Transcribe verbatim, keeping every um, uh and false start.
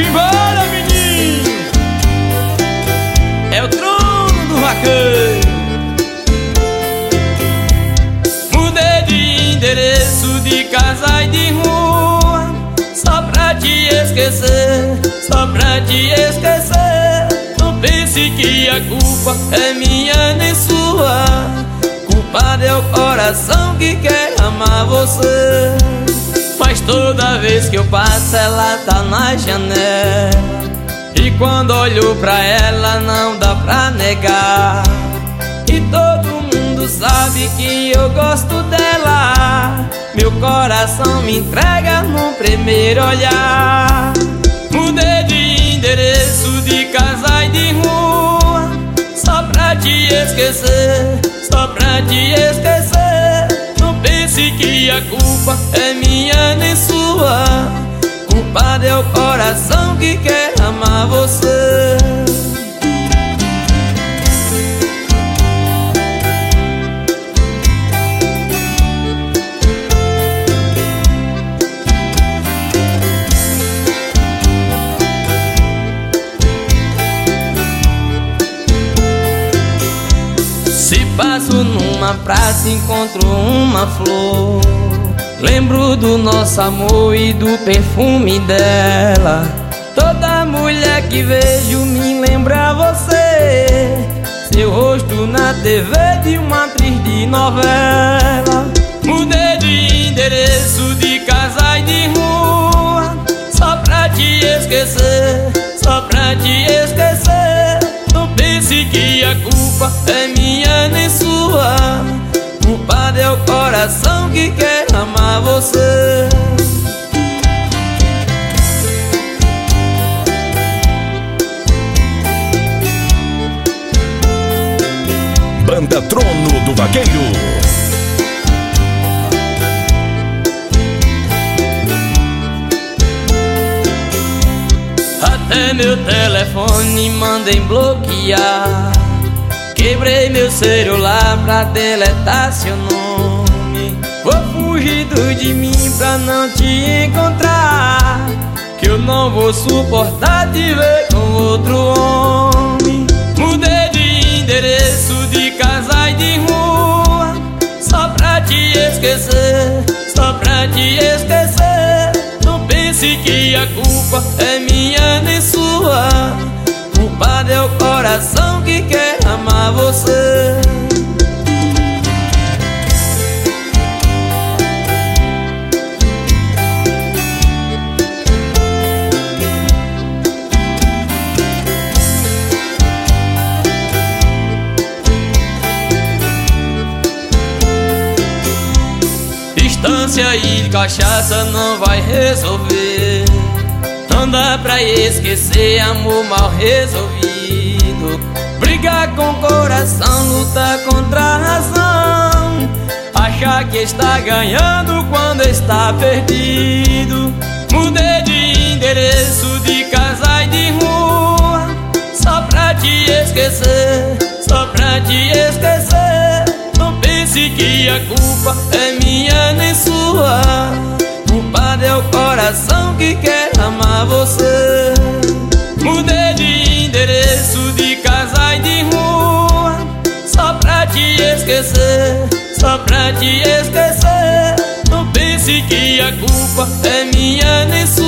embora, menino. É o trono do vaqueiro. Mudei de endereço, de casa e de rua, só pra te esquecer, só pra te esquecer. Não pense que a culpa é minha nem sua. Culpado é o coração que quer amar você. Mas toda vez que eu passo ela tá na janela, e quando olho pra ela não dá pra negar. E todo mundo sabe que eu gosto dela, meu coração me entrega no primeiro olhar. Mudei de endereço, de casa e de rua, só pra te esquecer, só pra te esquecer. Não pense que a culpa é minha nem sua. Culpado é o coração que quer amar você. Se passo numa praça e encontro uma flor, lembro do nosso amor e do perfume dela. Toda mulher que vejo me lembra você, seu rosto na T V de uma atriz de novela. Mudei de endereço, de casa e de rua, só pra te esquecer, só pra te esquecer. Não pense que a culpa é minha nem sua. Culpado é o coração que quer amar você. Banda Trono do Vaqueiro. Até meu telefone mandei bloquear, quebrei meu celular pra deletar seu nome. Vou fugido de mim pra não te encontrar, que eu não vou suportar te ver com outro homem. Mudei de endereço, de casa e de rua, só pra te esquecer, só pra te esquecer. Não pense que a culpa é minha nem sua. Culpado é o coração que quer amar você. Distância e cachaça não vai resolver. Não dá pra esquecer amor mal resolvido. Brigar com o coração, lutar contra a razão, achar que está ganhando quando está perdido. Mudei de endereço, de casa e de rua, só pra te esquecer, só pra te esquecer. Não pense que a culpa é minha nem sua. Culpado é o coração que quer amar você. Mudei de endereço, de casa e de rua, só pra te esquecer, só pra te esquecer. Não pense que a culpa é minha nem sua.